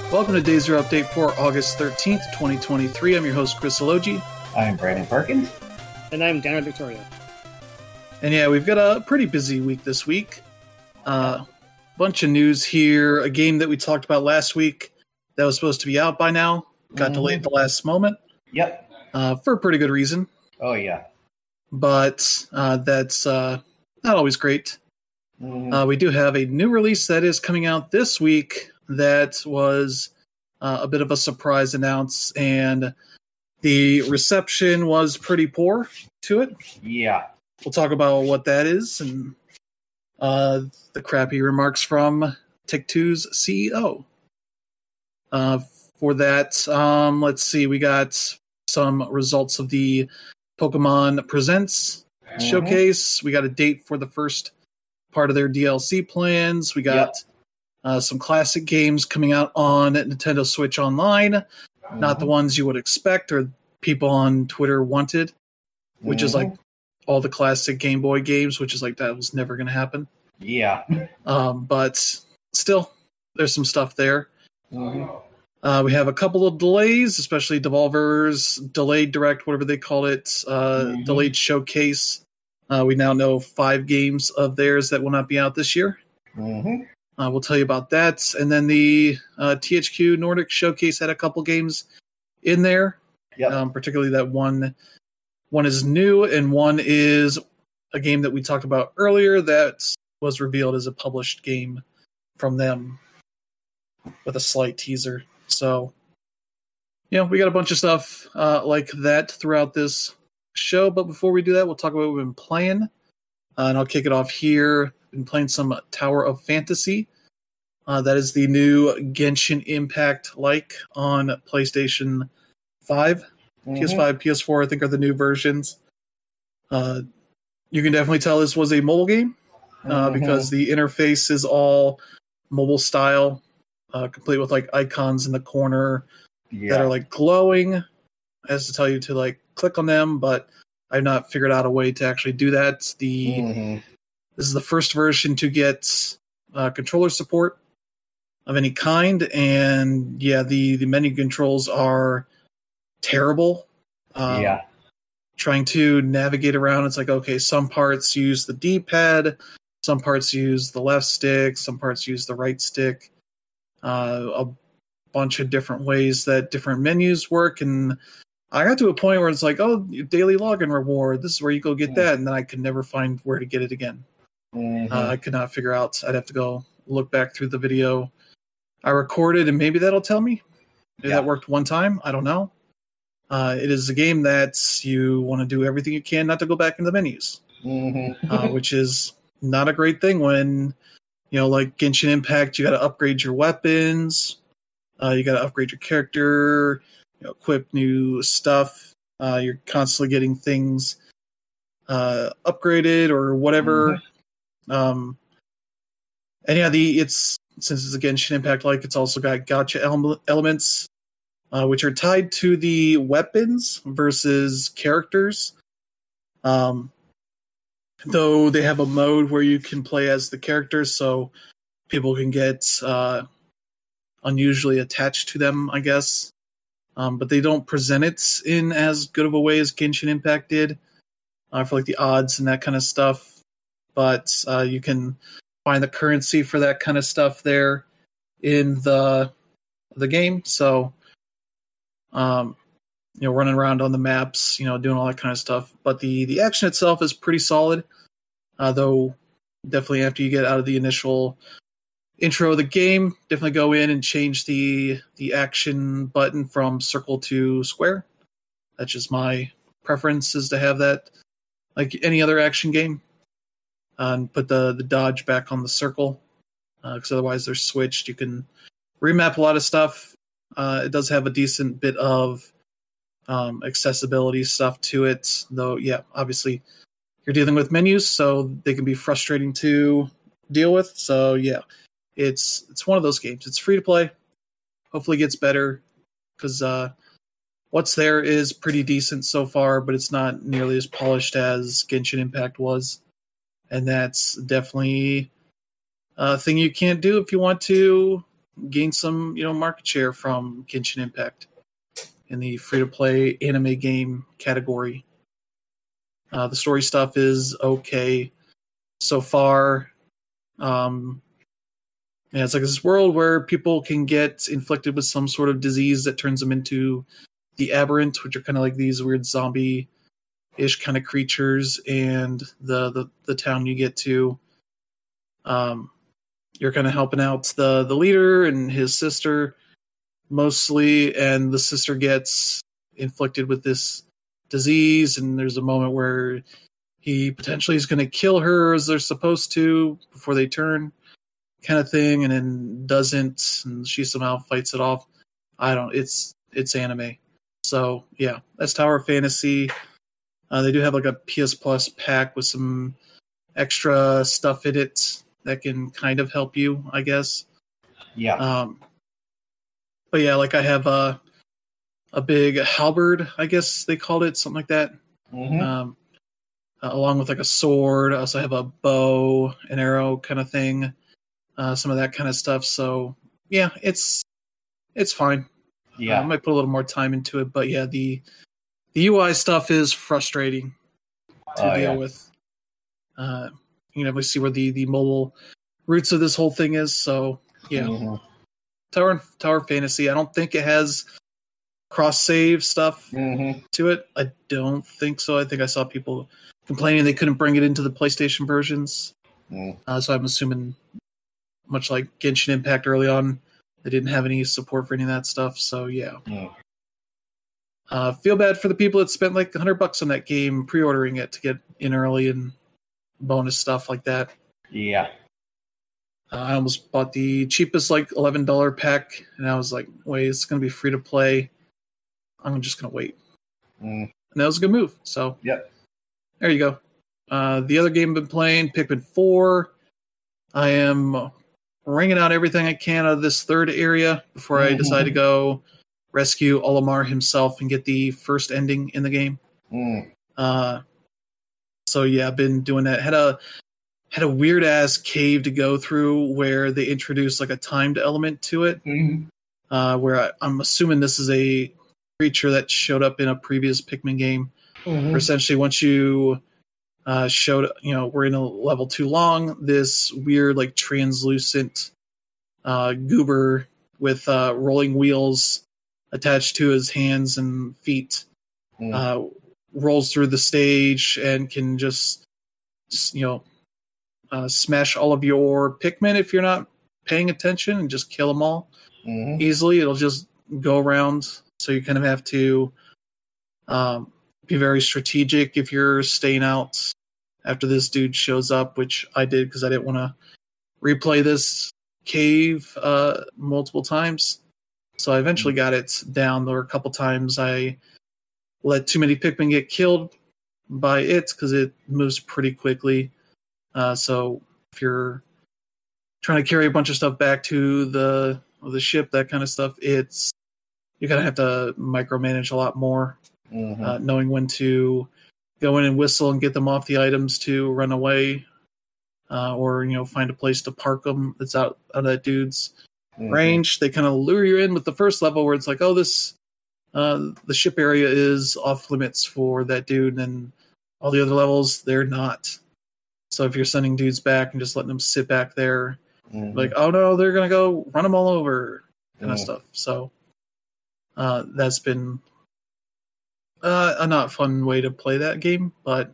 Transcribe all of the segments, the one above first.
Welcome to Day Zero Update for August 13th, 2023. I'm your host, Chris Elogi. I'm Brandon Perkins. And I'm Darren Victoria. And yeah, we've got a pretty busy week this week. Bunch of news here. A game that we talked about last week that was supposed to be out by now. Got delayed at the last moment. Yep. For a pretty good reason. Oh, yeah. But that's not always great. We do have a new release that is coming out this week that was a bit of a surprise announce, and the reception was pretty poor to it. Yeah. We'll talk about what that is and the crappy remarks from Take-Two's CEO. For that, let's see, we got some results of the Pokemon Presents showcase. We got a date for the first part of their DLC plans. We got some classic games coming out on Nintendo Switch Online. Not the ones you would expect or people on Twitter wanted, which is like all the classic Game Boy games, which is like that was never going to happen. Yeah. But still, there's some stuff there. We have a couple of delays, especially Devolver's delayed direct, whatever they call it, delayed showcase. We now know 5 games of theirs that will not be out this year. We'll tell you about that. And then the THQ Nordic Showcase had a couple games in there. Particularly that one is new, and one is a game that we talked about earlier that was revealed as a published game from them with a slight teaser. So, we got a bunch of stuff like that throughout this show. But before we do that, we'll talk about what we've been playing. And I'll kick it off here. Been playing some Tower of Fantasy. That is the new Genshin Impact like on PlayStation 5. PS5, PS4, I think, are the new versions. You can definitely tell this was a mobile game because the interface is all mobile style, complete with like icons in the corner that are like glowing. As to tell you to like click on them, but I've not figured out a way to actually do that. This is the first version to get controller support of any kind, and the menu controls are terrible. Trying to navigate around, it's like, okay, some parts use the D-pad, some parts use the left stick, some parts use the right stick. A bunch of different ways that different menus work, and I got to a point where it's like, oh, daily login reward, this is where you go get that, and then I could never find where to get it again. I could not figure out. I'd have to go look back through the video I recorded, and maybe that'll tell me. Maybe that worked one time. I don't know. It is a game that you want to do everything you can not to go back into the menus, which is not a great thing when, like Genshin Impact, you got to upgrade your weapons, you got to upgrade your character, equip new stuff. You're constantly getting things upgraded or whatever. And since it's a Genshin Impact like, it's also got gacha elements, which are tied to the weapons versus characters. Though they have a mode where you can play as the characters, so people can get unusually attached to them, I guess. But they don't present it in as good of a way as Genshin Impact did for like the odds and that kind of stuff. But you can find the currency for that kind of stuff there in the game. So, running around on the maps, doing all that kind of stuff. But the action itself is pretty solid, though definitely after you get out of the initial intro of the game, definitely go in and change the action button from circle to square. That's just my preference, is to have that like any other action game. And put the dodge back on the circle, because otherwise they're switched. You can remap a lot of stuff. It does have a decent bit of accessibility stuff to it, though. Obviously you're dealing with menus, so they can be frustrating to deal with. So it's one of those games. It's free to play. Hopefully it gets better, because what's there is pretty decent so far, but it's not nearly as polished as Genshin Impact was. And that's definitely a thing you can't do if you want to gain some, market share from Genshin Impact in the free-to-play anime game category. The story stuff is okay so far. It's like this world where people can get inflicted with some sort of disease that turns them into the Aberrant, which are kind of like these weird zombie-ish kind of creatures, and the town you get to, you're kind of helping out the leader and his sister mostly, and the sister gets inflicted with this disease, and there's a moment where he potentially is going to kill her as they're supposed to before they turn, kind of thing, and then doesn't, and she somehow fights it off. It's anime. So yeah, that's Tower of Fantasy. They do have like a PS Plus pack with some extra stuff in it that can kind of help you, I guess. Yeah. But yeah, like I have a big halberd, I guess they called it, something like that. Mm-hmm. Along with like a sword. I also have a bow, an arrow kind of thing, some of that kind of stuff. So yeah, it's fine. Yeah. I might put a little more time into it, but yeah, the UI stuff is frustrating to deal with. You can definitely see where the mobile roots of this whole thing is. So yeah, Tower Fantasy. I don't think it has cross save stuff to it. I don't think so. I think I saw people complaining they couldn't bring it into the PlayStation versions. So I'm assuming, much like Genshin Impact early on, they didn't have any support for any of that stuff. So yeah. Feel bad for the people that spent like $100 on that game pre-ordering it to get in early and bonus stuff like that. Yeah. I almost bought the cheapest like $11 pack, and I was like, wait, it's going to be free to play. I'm just going to wait. And that was a good move. So yep. There you go. The other game I've been playing, Pikmin 4. I am wringing out everything I can out of this third area before I decide to go rescue Olimar himself and get the first ending in the game. So yeah, I've been doing that. Had a weird ass cave to go through where they introduced like a timed element to it. Where I'm assuming this is a creature that showed up in a previous Pikmin game. Where essentially, once you we're in a level too long, this weird like translucent goober with rolling wheels attached to his hands and feet rolls through the stage and can just smash all of your Pikmin if you're not paying attention and just kill them all easily. It'll just go around, so you kind of have to be very strategic if you're staying out after this dude shows up, which I did because I didn't want to replay this cave multiple times. So I eventually got it down. There were a couple times I let too many Pikmin get killed by it because it moves pretty quickly. So if you're trying to carry a bunch of stuff back to the ship, that kind of stuff, you kind of have to micromanage a lot more, knowing when to go in and whistle and get them off the items to run away, or find a place to park them that's out of that dude's range. They kind of lure you in with the first level where it's like, oh, this the ship area is off limits for that dude, and all the other levels they're not. So if you're sending dudes back and just letting them sit back there, like, oh no, they're gonna go run them all over, kind of stuff. So that's been a not fun way to play that game, but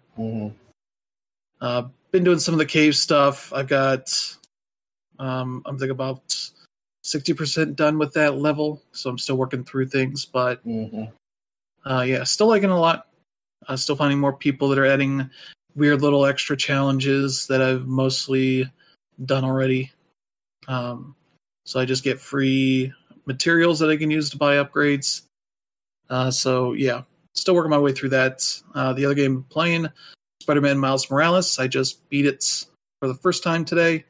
been doing some of the cave stuff. I've got I'm thinking about 60% done with that level, so I'm still working through things, but yeah, still liking it a lot. Still finding more people that are adding weird little extra challenges that I've mostly done already. So I just get free materials that I can use to buy upgrades. So yeah, still working my way through that. The other game I'm playing, Spider-Man Miles Morales, I just beat it for the first time today.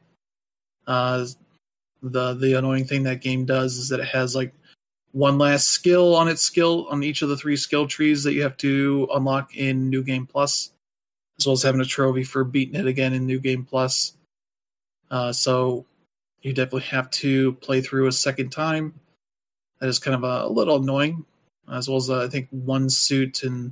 The annoying thing that game does is that it has like one last skill on each of the 3 skill trees that you have to unlock in New Game Plus, as well as having a trophy for beating it again in New Game Plus. So you definitely have to play through a second time. That is kind of a little annoying, as well as I think one suit and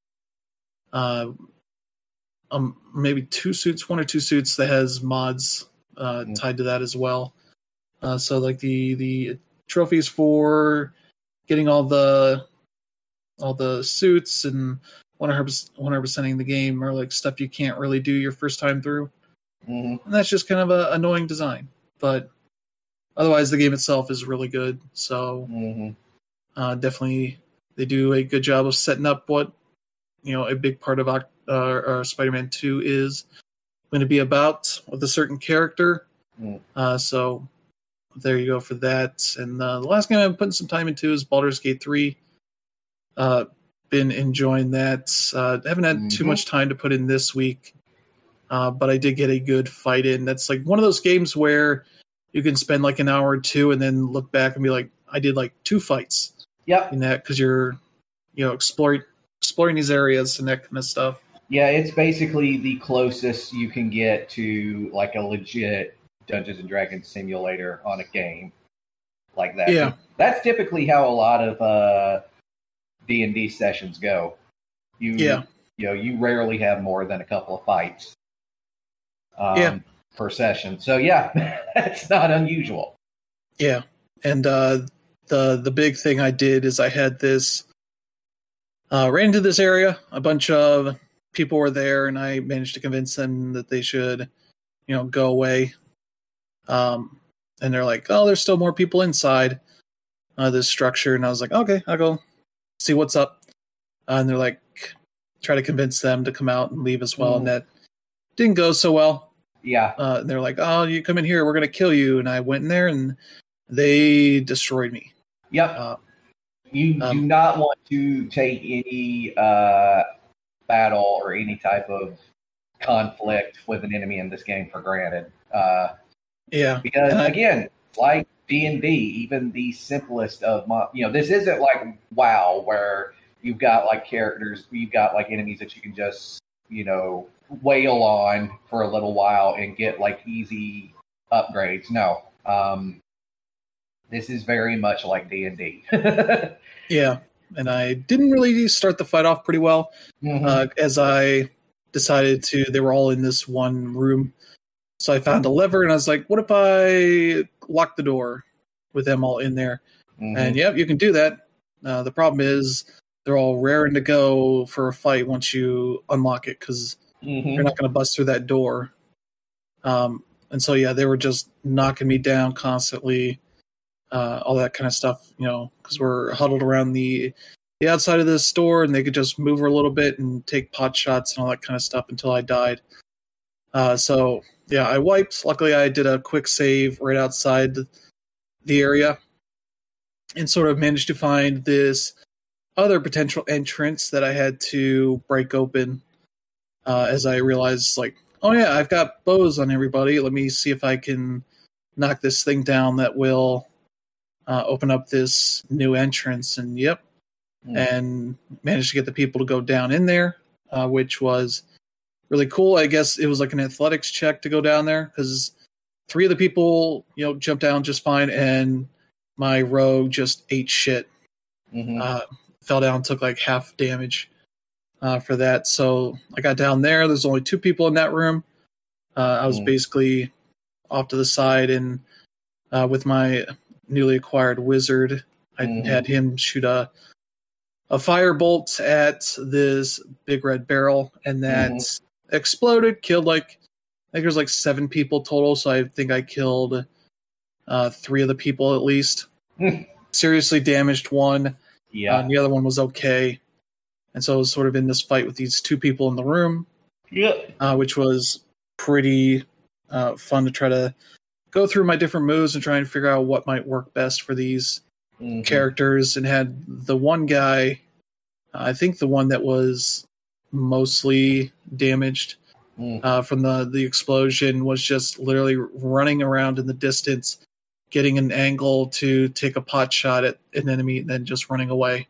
maybe one or two suits that has mods tied to that as well. So like the trophies for getting all the suits and 100%ing the game are like stuff you can't really do your first time through. And that's just kind of a annoying design. But otherwise, the game itself is really good. So definitely they do a good job of setting up what a big part of Spider-Man 2 is going to be about with a certain character. So there you go for that. And the last game I'm putting some time into is Baldur's Gate 3. Been enjoying that. Haven't had too much time to put in this week, but I did get a good fight in. That's like one of those games where you can spend like an hour or two and then look back and be like, I did like 2 fights. Yep. In that, because you're exploring these areas and that kind of stuff. Yeah, it's basically the closest you can get to like a legit Dungeons and Dragons simulator on a game like that. Yeah, that's typically how a lot of D&D sessions go. You rarely have more than a couple of fights per session. So yeah, that's not unusual. Yeah, and the big thing I did is I had this ran into this area. A bunch of people were there, and I managed to convince them that they should, go away. And they're like, "Oh, there's still more people inside this structure," and I was like, "Okay, I'll go see what's up." And they're like, try to convince them to come out and leave as well, and that didn't go so well. Yeah. They're like, "Oh, you come in here, we're gonna kill you," and I went in there and they destroyed me. Yep. You do not want to take any battle or any type of conflict with an enemy in this game for granted. Because again, like D&D, even the simplest of this isn't like WoW where you've got like characters, you've got like enemies that you can just wail on for a little while and get like easy upgrades. No. This is very much like D&D. Yeah, and I didn't really start the fight off pretty well, as I decided to. They were all in this one room, so I found a lever, and I was like, "What if I lock the door with them all in there?" And yeah, you can do that. The problem is they're all raring to go for a fight once you unlock it, because you're not going to bust through that door. And so yeah, they were just knocking me down constantly. All that kind of stuff, because we're huddled around the outside of this store, and they could just move her a little bit and take pot shots and all that kind of stuff until I died. So yeah, I wiped. Luckily, I did a quick save right outside the area, and sort of managed to find this other potential entrance that I had to break open. As I realized, like, oh yeah, I've got bows on everybody. Let me see if I can knock this thing down that will open up this new entrance, and and managed to get the people to go down in there, which was really cool. I guess it was like an athletics check to go down there, because 3 of the people, jumped down just fine, and my rogue just ate shit. Fell down, took like half damage for that. So I got down there. There's only 2 people in that room. I was basically off to the side, and with my newly acquired wizard, I had him shoot a firebolt at this big red barrel, and that exploded, killed I think there's like 7 people total, so I think I killed 3 of the people at least. Seriously damaged 1. Yeah. The other one was okay. And so I was sort of in this fight with these 2 people in the room, which was pretty fun to try to go through my different moves and try and figure out what might work best for these characters. And had the one guy, I think the one that was mostly damaged from the explosion, was just literally running around in the distance, getting an angle to take a pot shot at an enemy, and then just running away.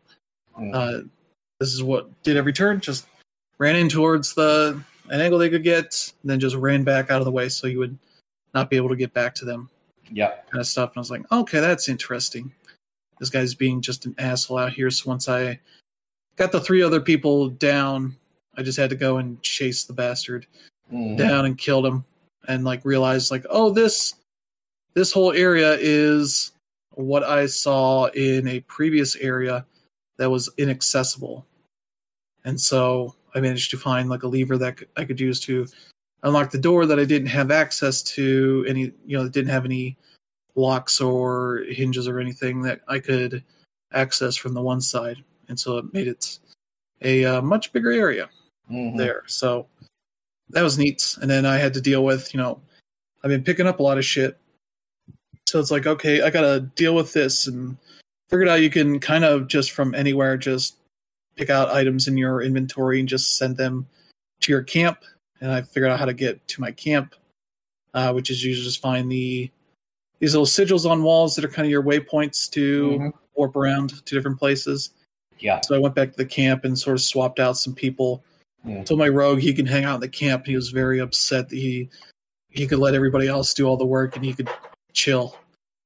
This is what did every turn, just ran in towards an angle they could get, and then just ran back out of the way so you would not be able to get back to them. Yep. kind of stuff. And I was like, okay, that's interesting. This guy's being just an asshole out here. So once I got the 3 other people down, I just had to go and chase the bastard down and killed him, and like realized like, oh, this whole area is what I saw in a previous area that was inaccessible. And so I managed to find like a lever that I could use to unlock the door that I didn't have access to, any, that didn't have any locks or hinges or anything that I could access from the one side. And so it made it a much bigger area there. So that was neat. And then I had to deal with, I've been picking up a lot of shit. So it's like, okay, I got to deal with this, and figured out you can kind of just from anywhere, just pick out items in your inventory and just send them to your camp. And I figured out how to get to my camp, which is usually just find these little sigils on walls that are kind of your waypoints to warp around to different places. Yeah. So I went back to the camp and sort of swapped out some people. Told my rogue he can hang out in the camp. He was very upset that he could let everybody else do all the work and he could chill.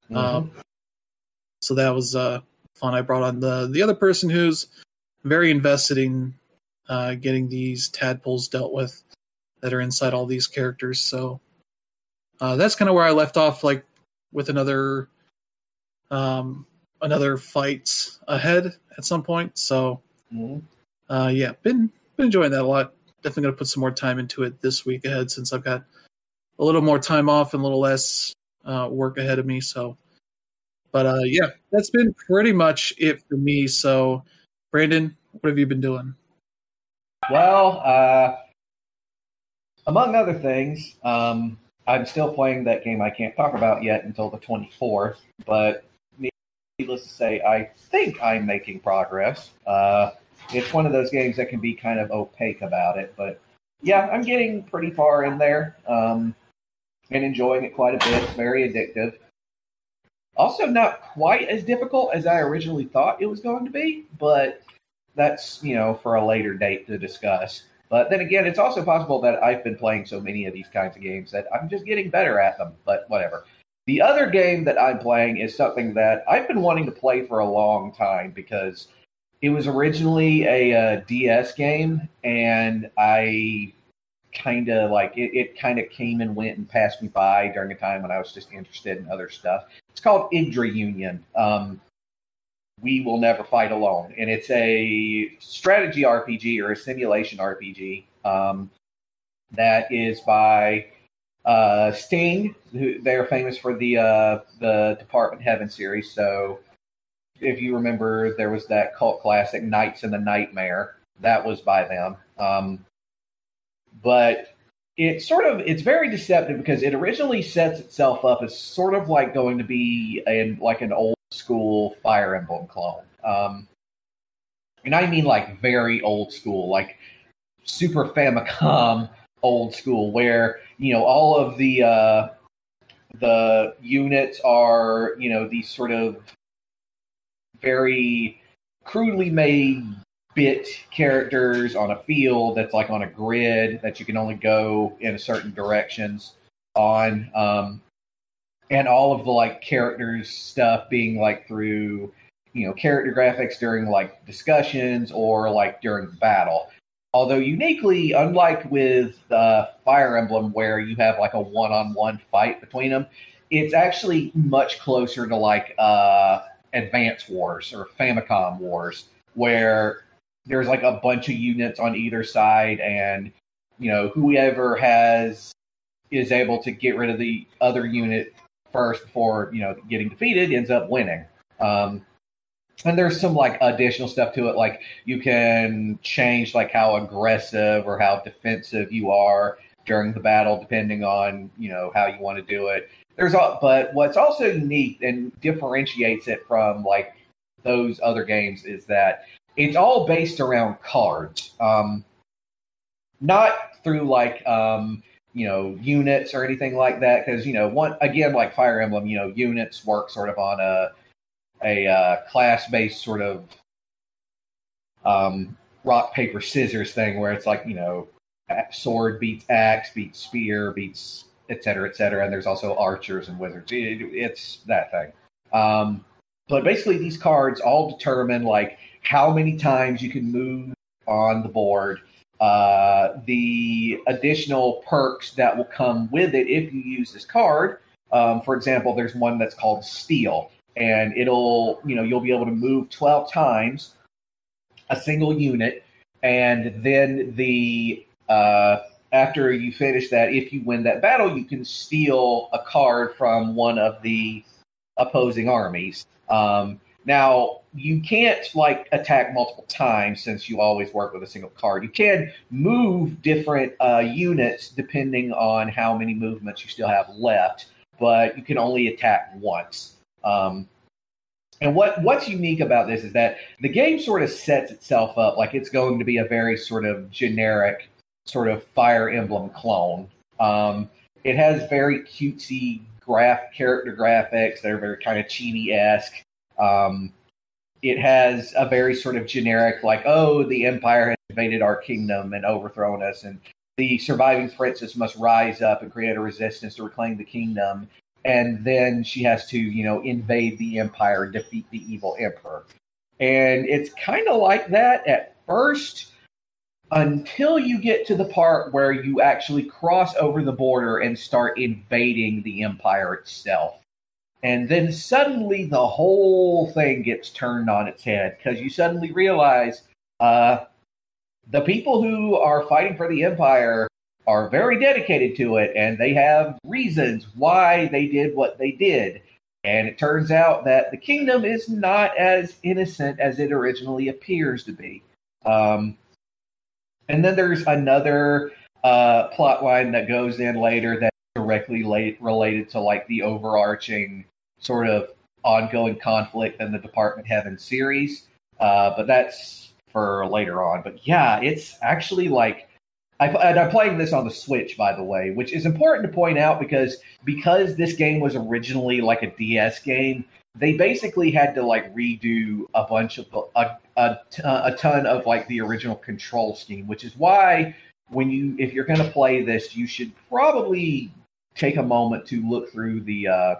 So that was fun. I brought on the other person who's very invested in getting these tadpoles dealt with that are inside all these characters. So that's kind of where I left off, like with another fight ahead at some point. So yeah, been enjoying that a lot. Definitely going to put some more time into it this week ahead, since I've got a little more time off and a little less work ahead of me. So, but yeah, that's been pretty much it for me. So, Brandon, what have you been doing? Well, among other things, I'm still playing that game I can't talk about yet until the 24th, but needless to say, I think I'm making progress. It's one of those games that can be kind of opaque about it, but yeah, I'm getting pretty far in there and enjoying it quite a bit. It's very addictive. Also, not quite as difficult as I originally thought it was going to be, but that's, for a later date to discuss. But then again, it's also possible that I've been playing so many of these kinds of games that I'm just getting better at them, but whatever. The other game that I'm playing is something that I've been wanting to play for a long time, because it was originally a DS game, and I kind of like it kind of came and went and passed me by during a time when I was just interested in other stuff. It's called Yggdra Union. We Will Never Fight Alone, and it's a strategy RPG or a simulation RPG that is by Sting. They're famous for the Department Heaven series. So if you remember, there was that cult classic Knights in the Nightmare. That was by them. But it's very deceptive, because it originally sets itself up as sort of like going to be an old school Fire Emblem clone. And I mean like very old school, like Super Famicom old school, where, all of the units are, these sort of very crudely made bit characters on a field that's like on a grid that you can only go in certain directions on. And all of the like characters stuff being like through, character graphics during like discussions or like during battle. Although uniquely, unlike with Fire Emblem, where you have like a one-on-one fight between them, it's actually much closer to like Advance Wars or Famicom Wars, where there's like a bunch of units on either side, and whoever is able to get rid of the other unit first before getting defeated ends up winning. And there's some like additional stuff to it, like you can change like how aggressive or how defensive you are during the battle, depending on how you want to do it. But what's also unique and differentiates it from like those other games is that it's all based around cards, not through like units or anything like that. Because like Fire Emblem, units work sort of on a class-based sort of rock paper scissors thing, where it's like sword beats axe beats spear beats et cetera, et cetera. And there's also archers and wizards. It's that thing. But basically, these cards all determine like how many times you can move on the board, the additional perks that will come with it if you use this card. For example, there's one that's called Steal, and you'll be able to move 12 times a single unit, and then after you finish that, if you win that battle, you can steal a card from one of the opposing armies. Now, you can't like attack multiple times since you always work with a single card. You can move different units depending on how many movements you still have left, but you can only attack once. And what's unique about this is that the game sort of sets itself up like it's going to be a very sort of generic sort of Fire Emblem clone. It has very cutesy character graphics that are very kind of chibi-esque. It has a very sort of generic, like, oh, the Empire has invaded our kingdom and overthrown us, and the surviving princess must rise up and create a resistance to reclaim the kingdom, and then she has to, invade the Empire and defeat the evil emperor. And it's kind of like that at first, until you get to the part where you actually cross over the border and start invading the Empire itself. And then suddenly the whole thing gets turned on its head because you suddenly realize the people who are fighting for the Empire are very dedicated to it, and they have reasons why they did what they did. And it turns out that the kingdom is not as innocent as it originally appears to be. And then there's another plot line that goes in later that's directly related to like the overarching sort of ongoing conflict in the Department Heaven series. But that's for later on. But yeah, it's actually like, I'm playing this on the Switch, by the way, which is important to point out because this game was originally like a DS game. They basically had to like redo a bunch of a ton of like the original control scheme, which is why if you're going to play this, you should probably take a moment to look through the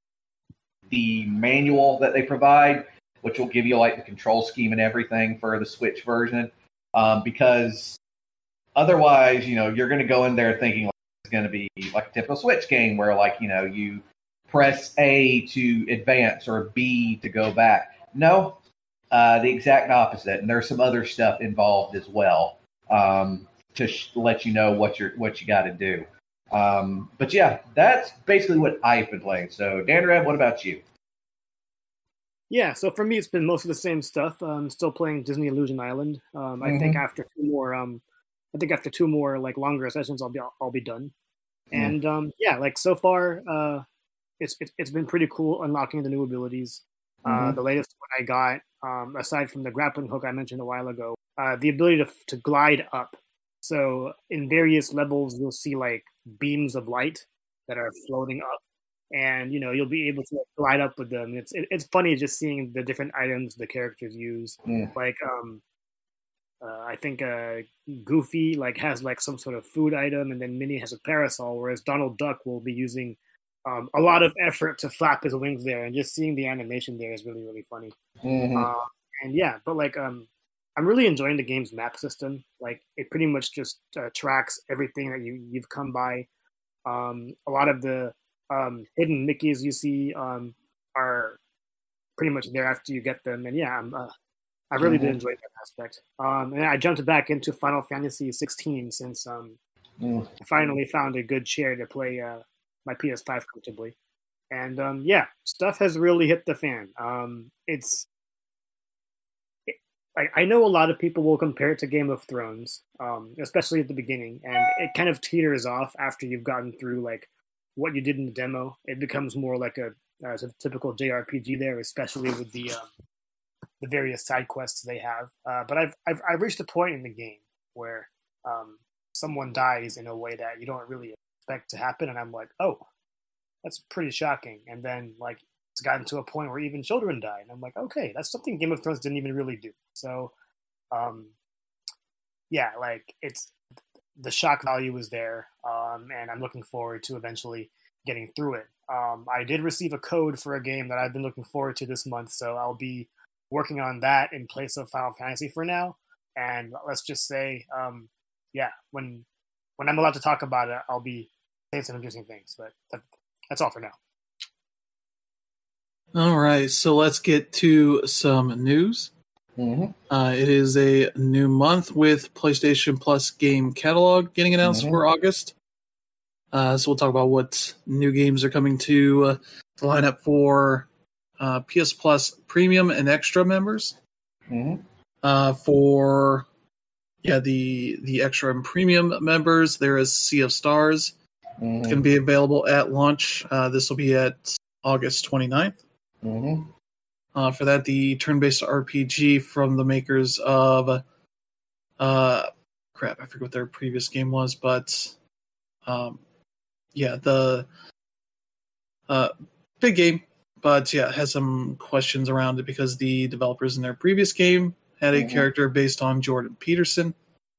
manual that they provide, which will give you like the control scheme and everything for the Switch version, because otherwise, you're going to go in there thinking like it's going to be like a typical Switch game where like, you press A to advance or B to go back. No, the exact opposite. And there's some other stuff involved as well to let you know what you got to do. But yeah, that's basically what I've been playing. So, Danrev, what about you? Yeah, so for me, it's been most of the same stuff. I'm still playing Disney Illusion Island. I think after two more like longer sessions, I'll be done. And like so far, it's been pretty cool unlocking the new abilities. The latest one I got, aside from the grappling hook I mentioned a while ago, the ability to glide up. So in various levels, you'll see like beams of light that are floating up, and you'll be able to glide up with them. It's funny just seeing the different items the characters use. Like I think Goofy like has like some sort of food item, and then Minnie has a parasol, whereas Donald Duck will be using a lot of effort to flap his wings there, and just seeing the animation there is really, really funny. And yeah, but like I'm really enjoying the game's map system. Like it pretty much just tracks everything that you've come by. A lot of the hidden Mickeys you see are pretty much there after you get them, and yeah, I really did enjoy that aspect. And I jumped back into Final Fantasy 16 since I finally found a good chair to play my PS5 comfortably. And yeah, stuff has really hit the fan. I know a lot of people will compare it to Game of Thrones, especially at the beginning, and it kind of teeters off after you've gotten through like what you did in the demo. It becomes more like a typical JRPG there, especially with the various side quests they have. But I've reached a point in the game where someone dies in a way that you don't really expect to happen, and I'm like, oh, that's pretty shocking. And then like it's gotten to a point where even children die, and I'm like, okay, that's something Game of Thrones didn't even really do. So yeah, like the shock value is there, and I'm looking forward to eventually getting through it. I did receive a code for a game that I've been looking forward to this month, so I'll be working on that in place of Final Fantasy for now. And let's just say, when I'm allowed to talk about it, I'll be saying some interesting things. But that's all for now. All right, so let's get to some news. Mm-hmm. It is a new month with PlayStation Plus game catalog getting announced for August. So we'll talk about what new games are coming to the lineup for PS Plus Premium and Extra members. For the Extra and Premium members, there is Sea of Stars. It's going to be available at launch. This will be at August 29th. For that, the turn-based RPG from the makers of I forget what their previous game was, but the big game, but it has some questions around it because the developers in their previous game had a character based on Jordan Peterson,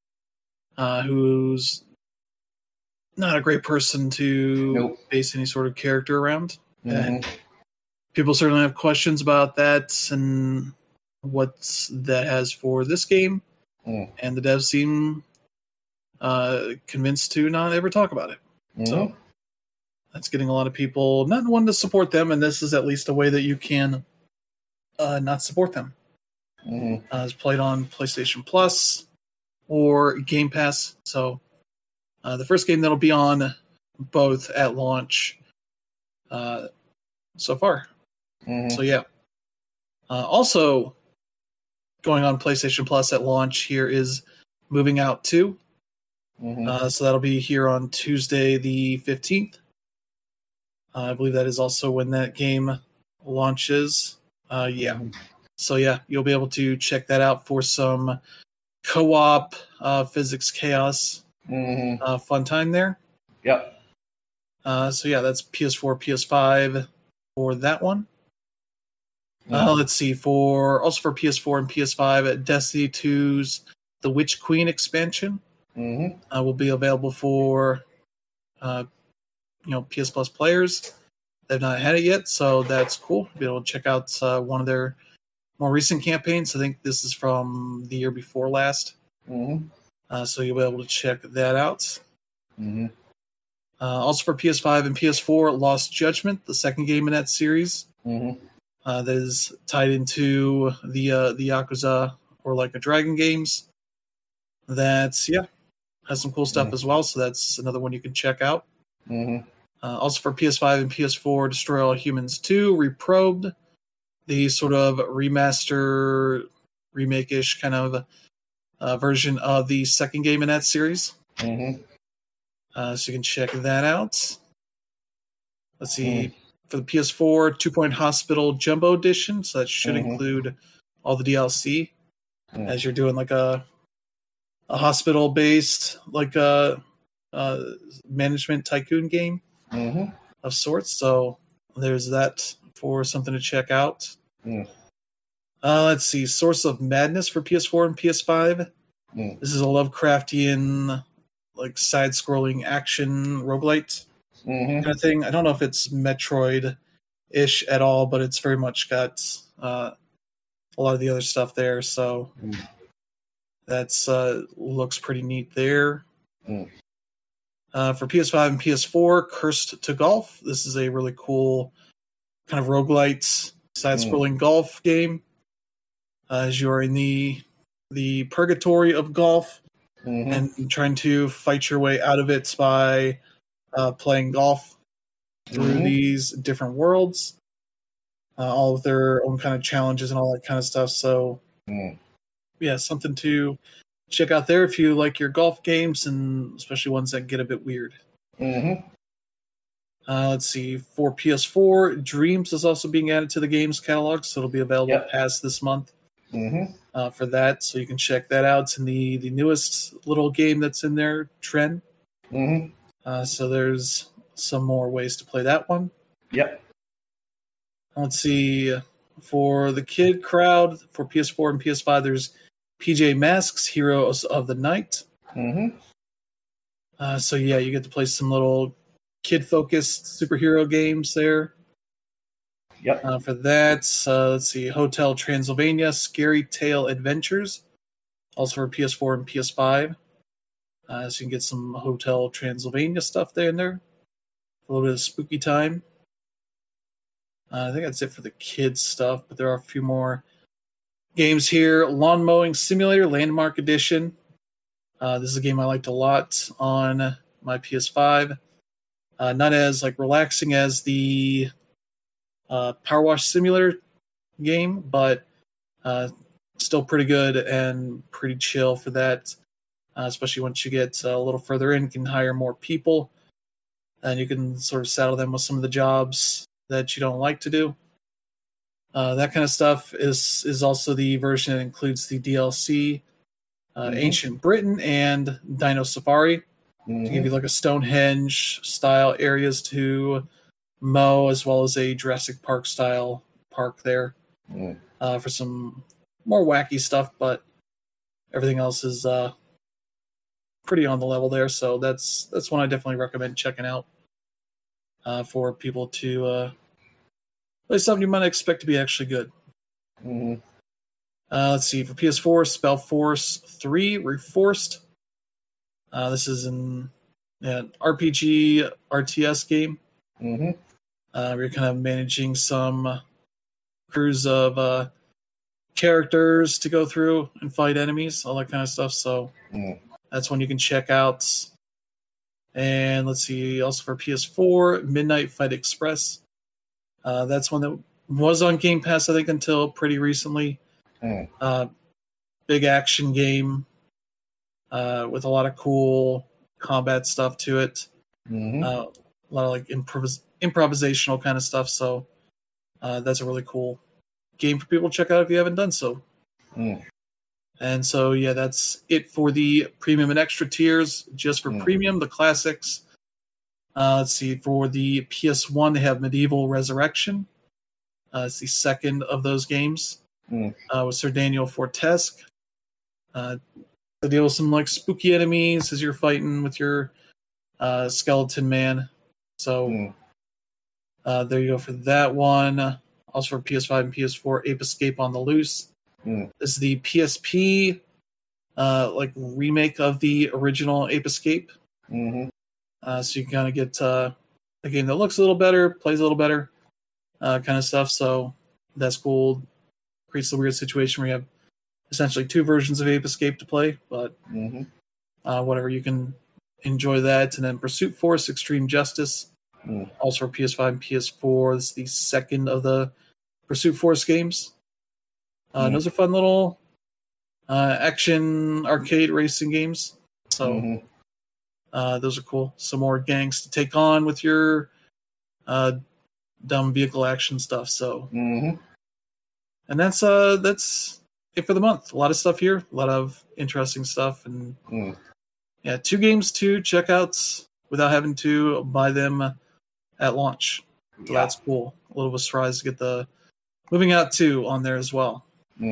who's not a great person to base any sort of character around. And people certainly have questions about that and what that has for this game. And the devs seem convinced to not ever talk about it. So that's getting a lot of people not wanting to support them, and this is at least a way that you can not support them. It's played on PlayStation Plus or Game Pass. So the first game that'll be on both at launch so far. So also going on PlayStation Plus at launch here is Moving Out 2. So that'll be here on Tuesday the 15th. I believe that is also when that game launches. So you'll be able to check that out for some co-op physics chaos fun time there. Yep. That's PS4, PS5 for that one. Let's see, for PS4 and PS5, Destiny 2's The Witch Queen expansion will be available for PS Plus players. They've not had it yet, so that's cool. Be able to check out one of their more recent campaigns. I think this is from the year before last. So you'll be able to check that out. Also for PS5 and PS4, Lost Judgment, the second game in that series. That is tied into the Yakuza or Like a Dragon games. That's, has some cool stuff as well, so that's another one you can check out. Also for PS5 and PS4, Destroy All Humans 2, Reprobed, the sort of remaster, remake-ish kind of version of the second game in that series. So you can check that out. Let's see. For the PS4, 2 Point Hospital Jumbo Edition, so that should include all the DLC, as you're doing like a hospital-based, like a management tycoon game of sorts. So there's that for something to check out. Let's see, Source of Madness for PS4 and PS5. This is a Lovecraftian, like side-scrolling action roguelite kind of thing. I don't know if it's Metroid-ish at all, but it's very much got a lot of the other stuff there. So that's looks pretty neat there. For PS5 and PS4, Cursed to Golf. This is a really cool kind of roguelite side-scrolling golf game. As you're in the purgatory of golf and trying to fight your way out of it by playing golf through these different worlds, all with their own kind of challenges and all that kind of stuff. So, something to check out there if you like your golf games, and especially ones that get a bit weird. Let's see. For PS4, Dreams is also being added to the games catalog, so it'll be available past this month for that. So you can check that out. It's in the newest little game that's in there, Tren. So there's some more ways to play that one. Let's see. For the kid crowd, for PS4 and PS5, there's PJ Masks, Heroes of the Night. So yeah, you get to play some little kid-focused superhero games there. Yep. For that, let's see, Hotel Transylvania, Scary Tale Adventures, also for PS4 and PS5. So you can get some Hotel Transylvania stuff there in there. A little bit of spooky time. I think that's it for the kids stuff, but there are a few more games here. Lawn Mowing Simulator Landmark Edition. This is a game I liked a lot on my PS5. Not as like relaxing as the Power Wash Simulator game, but still pretty good and pretty chill for that. Especially once you get a little further in, you can hire more people, and you can sort of saddle them with some of the jobs that you don't like to do. That kind of stuff is also the version that includes the DLC, Ancient Britain and Dino Safari, to give you like a Stonehenge style areas to mow, as well as a Jurassic Park style park there for some more wacky stuff, but everything else is pretty on the level there. So that's one I definitely recommend checking out for people to play something you might expect to be actually good. Let's see, for PS4, Spellforce 3 Reforced. This is an RPG RTS game. Where you're kind of managing some crews of characters to go through and fight enemies, all that kind of stuff. So that's one you can check out. And let's see, also for PS4, Midnight Fight Express. That's one that was on Game Pass, I think, until pretty recently. Big action game with a lot of cool combat stuff to it. A lot of like improvisational kind of stuff. So that's a really cool game for people to check out if you haven't done so. And so, yeah, that's it for the premium and extra tiers. Just for premium, the classics. Let's see, for the PS1, they have Medieval Resurrection. It's the second of those games with Sir Daniel Fortesque. They deal with some like spooky enemies as you're fighting with your skeleton man. So there you go for that one. Also for PS5 and PS4, Ape Escape on the Loose. This is the PSP like remake of the original Ape Escape. So you kind of get a game that looks a little better, plays a little better, kind of stuff. So that's cool. Creates a weird situation where you have essentially two versions of Ape Escape to play, but whatever, you can enjoy that. And then Pursuit Force Extreme Justice, also for PS5 and PS4. This is the second of the Pursuit Force games. Those are fun little action arcade racing games. So those are cool. Some more gangs to take on with your dumb vehicle action stuff. So, and that's it for the month. A lot of stuff here, a lot of interesting stuff, and yeah, 2 games to check out without having to buy them at launch. So that's cool. A little bit surprised to get the Moving Out 2 on there as well.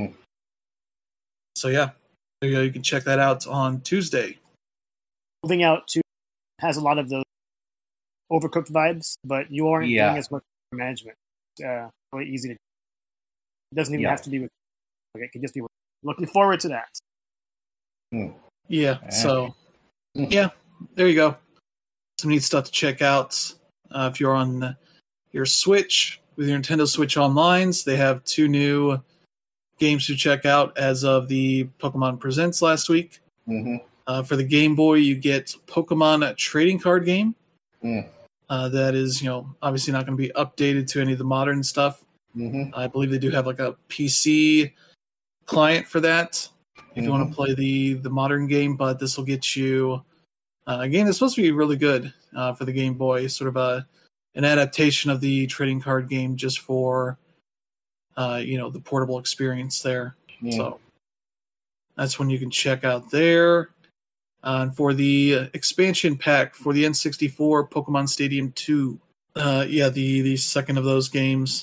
So yeah, there you go. You can check that out on Tuesday. Moving Out 2 has a lot of those Overcooked vibes, but you aren't doing as much management. Really easy to. It doesn't even have to be with. It can just be. Looking forward to that. Yeah. So, yeah, there you go. Some neat stuff to check out. If you're on your Switch with your Nintendo Switch Onlines, they have 2 new games to check out as of the Pokemon Presents last week. For the Game Boy, you get Pokemon Trading Card Game. That is, obviously not going to be updated to any of the modern stuff. I believe they do have like a PC client for that if you want to play the modern game, but this will get you a game that's supposed to be really good for the Game Boy, sort of an adaptation of the trading card game just for the portable experience there. So that's one you can check out there. And for the expansion pack for the N64 Pokemon Stadium 2, the second of those games.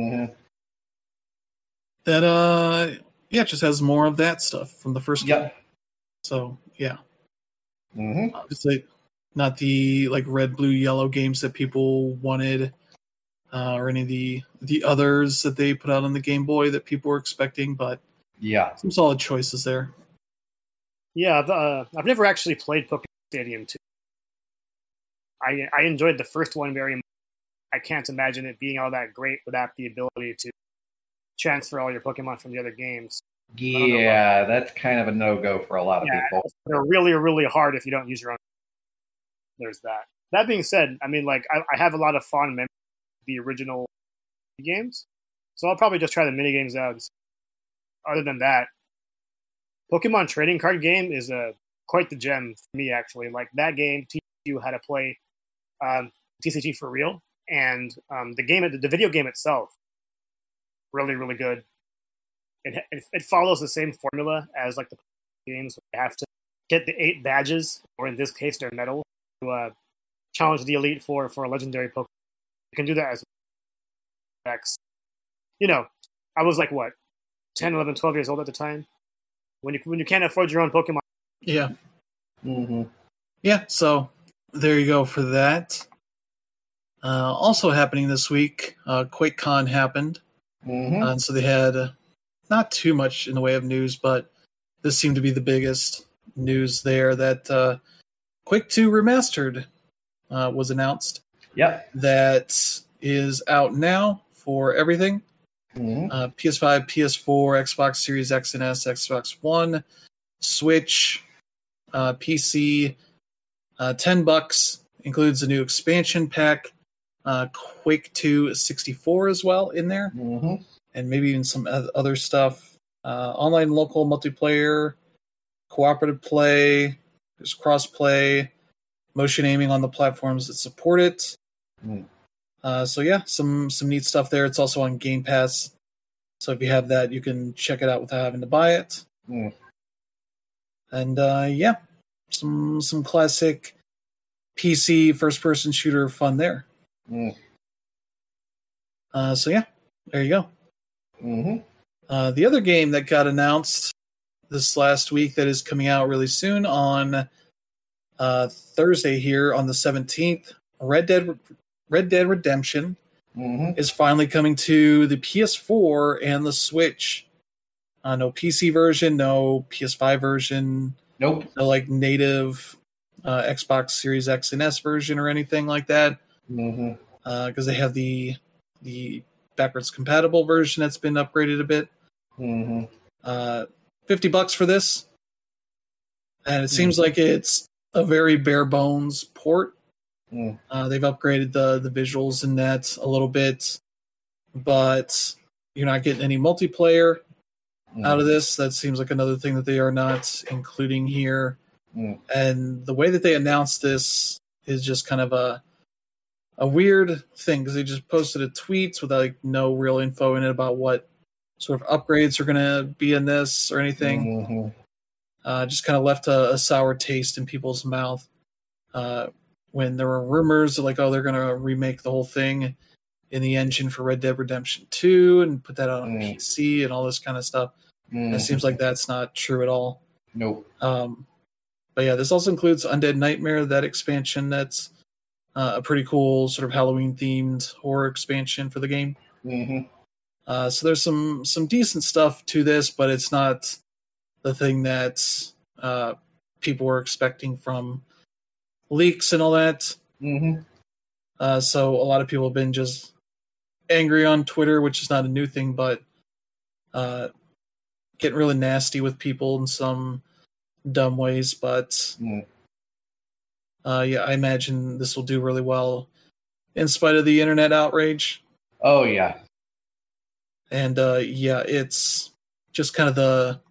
That just has more of that stuff from the first game. So yeah. Obviously not the like red, blue, yellow games that people wanted, or any of the others that they put out on the Game Boy that people were expecting. But yeah, some solid choices there. Yeah, I've never actually played Pokemon Stadium 2. I enjoyed the first one very much. I can't imagine it being all that great without the ability to transfer all your Pokemon from the other games. Yeah, that's kind of a no-go for a lot of people. They're really, really hard if you don't use your own. There's that. That being said, I mean, like, I have a lot of fond memories of the original games, so I'll probably just try the mini games out. Other than that, Pokemon trading card game is quite the gem for me, actually. Like, that game teaches you how to play TCG for real, and the video game itself, really, really good. It follows the same formula as like the games. You have to get the 8 badges, or in this case, their medal, to challenge the elite for a legendary Pokemon. You can do that as X. You know, I was like, what, 10, 11, 12 years old at the time? When you can't afford your own Pokemon. Yeah. Mm-hmm. Yeah, so there you go for that. Also happening this week, QuakeCon happened. Mm-hmm. And so they had not too much in the way of news, but this seemed to be the biggest news there, that Quake 2 Remastered was announced. Yep. That is out now for everything. Mm-hmm. PS5, PS4, Xbox Series X and S, Xbox One, Switch, PC. $10 includes a new expansion pack, Quake 2 64 as well in there, Mm-hmm. and maybe even some other stuff. Online local multiplayer, cooperative play, there's cross-play, motion aiming on the platforms that support it. Mm. So yeah, some neat stuff there. It's also on Game Pass, so if you have that, you can check it out without having to buy it. Mm. And yeah, some classic PC first-person shooter fun there. Mm. So yeah, there you go. Mm-hmm. The other game that got announced this last week that is coming out really soon on Thursday here on the 17th, Red Dead Redemption Mm-hmm. is finally coming to the PS4 and the Switch. No PC version, no PS5 version, Nope. no like native Xbox Series X and S version or anything like that. Mm-hmm. Because they have the backwards compatible version that's been upgraded a bit. Mm-hmm. $50 for this, and it seems like it's a very bare bones port. Mm. They've upgraded the visuals in that a little bit, but you're not getting any multiplayer out of this. That seems like another thing that they are not including here. Mm. And the way that they announced this is just kind of a weird thing, because they just posted a tweet with like no real info in it about what sort of upgrades are going to be in this or anything. Mm-hmm. Just kind of left a sour taste in people's mouth when there were rumors of like, oh, they're going to remake the whole thing in the engine for Red Dead Redemption 2 and put that out on PC and all this kind of stuff. Mm-hmm. It seems like that's not true at all. Nope. But yeah, this also includes Undead Nightmare, that expansion that's a pretty cool sort of Halloween-themed horror expansion for the game. Mm-hmm. So there's some decent stuff to this, but it's not the thing that people were expecting from leaks and all that. Mm-hmm. So a lot of people have been just angry on Twitter, which is not a new thing, but getting really nasty with people in some dumb ways. But yeah, I imagine this will do really well in spite of the internet outrage. Oh, yeah. And yeah, it's just kind of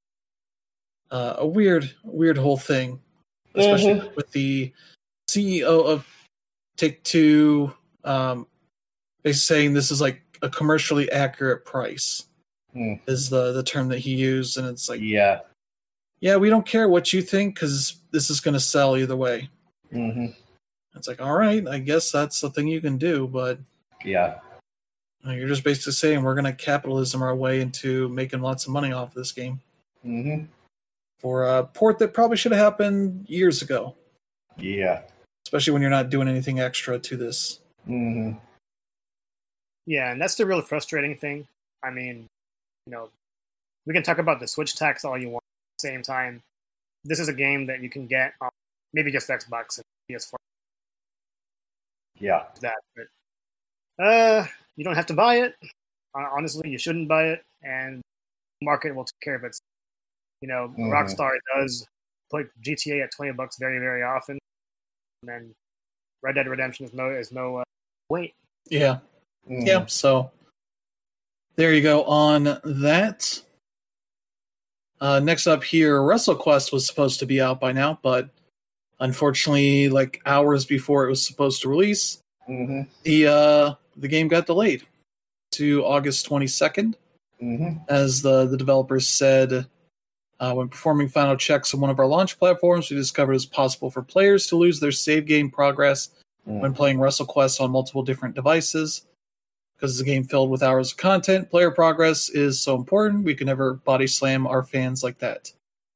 a weird whole thing, especially with the CEO of Take-Two basically saying this is like a commercially accurate price is the term that he used. And it's like, yeah, we don't care what you think because this is going to sell either way. Mm-hmm. It's like, all right, I guess that's the thing you can do, but yeah, you're just basically saying we're going to capitalism our way into making lots of money off of this game mm-hmm. for a port that probably should have happened years ago. Yeah. especially when you're not doing anything extra to this. Mm-hmm. Yeah, and that's the real frustrating thing. I mean, we can talk about the Switch tax all you want. At the same time, this is a game that you can get on maybe just Xbox and PS4. Yeah. That, but you don't have to buy it. Honestly, you shouldn't buy it, and the market will take care of it. Rockstar does put GTA at $20 very, very often, and then Red Dead Redemption is no wait. Yeah. Yeah, so there you go on that. Next up here, WrestleQuest was supposed to be out by now, but unfortunately, like hours before it was supposed to release, the game got delayed to August 22nd. As the developers said, when performing final checks on one of our launch platforms, we discovered it's possible for players to lose their save game progress when playing WrestleQuest on multiple different devices. Because it's a game filled with hours of content, player progress is so important, we can never body slam our fans like that.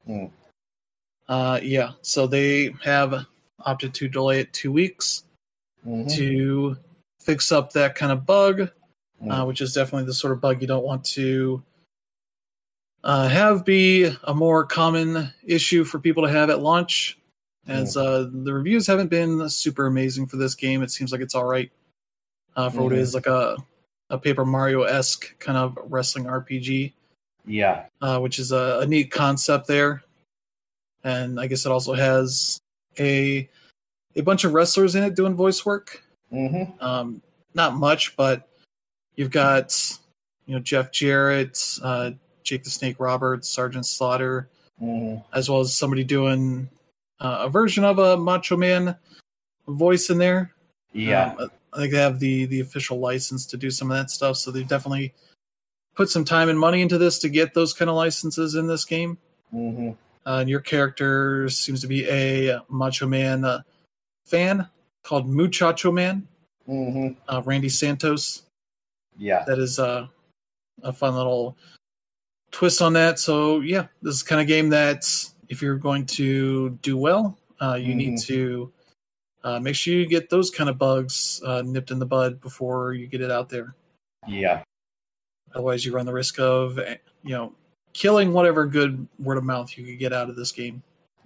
Yeah, so they have opted to delay it 2 weeks to fix up that kind of bug, which is definitely the sort of bug you don't want to have be a more common issue for people to have at launch, as the reviews haven't been super amazing for this game. It seems like it's all right for what it is, like a Paper Mario-esque kind of wrestling RPG. Yeah. Which is a neat concept there. And I guess it also has a bunch of wrestlers in it doing voice work. Not much, but you've got Jeff Jarrett, Jake the Snake Roberts, Sergeant Slaughter, as well as somebody doing a version of a Macho Man voice in there. Yeah. I think they have the official license to do some of that stuff, so they've definitely put some time and money into this to get those kind of licenses in this game. And your character seems to be a Macho Man fan called Muchacho Man, Randy Santos. Yeah. That is a fun little twist on that. So, yeah, this is the kind of game that if you're going to do well, you need to make sure you get those kind of bugs nipped in the bud before you get it out there. Yeah. Otherwise, you run the risk of, killing whatever good word of mouth you could get out of this game.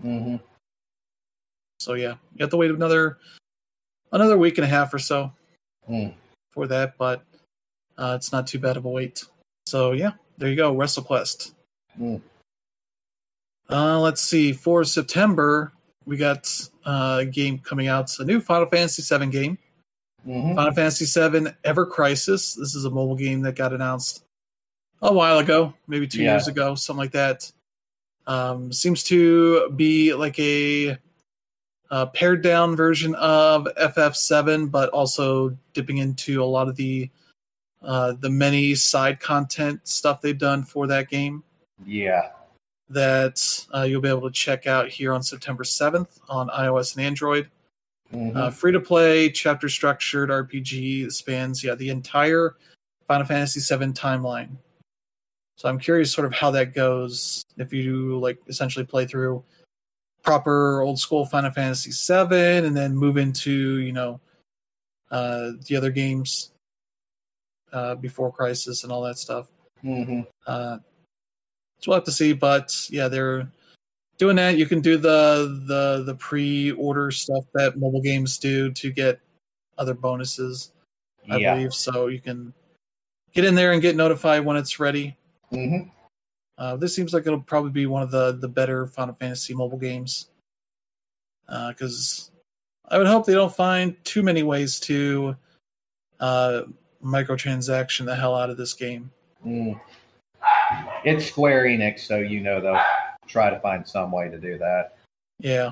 So yeah, you have to wait another week and a half or so for that, but it's not too bad of a wait. So yeah, there you go, WrestleQuest. Let's see, for September, we got a game coming out. It's a new Final Fantasy VII game. Final Fantasy VII Ever Crisis. This is a mobile game that got announced a while ago, maybe 2 years ago, something like that. Seems to be like a pared down version of FF7, but also dipping into a lot of the many side content stuff they've done for that game. Yeah. That you'll be able to check out here on September 7th on iOS and Android. Free-to-play, chapter-structured RPG spans the entire Final Fantasy VII timeline. So I'm curious sort of how that goes if you essentially play through proper old school Final Fantasy VII and then move into the other games before Crisis and all that stuff. So we'll have to see, but yeah, they're doing that. You can do the pre-order stuff that mobile games do to get other bonuses, I believe. So you can get in there and get notified when it's ready. This seems like it'll probably be one of the better Final Fantasy mobile games, because I would hope they don't find too many ways to microtransaction the hell out of this game. It's Square Enix, so they'll try to find some way to do that. Yeah.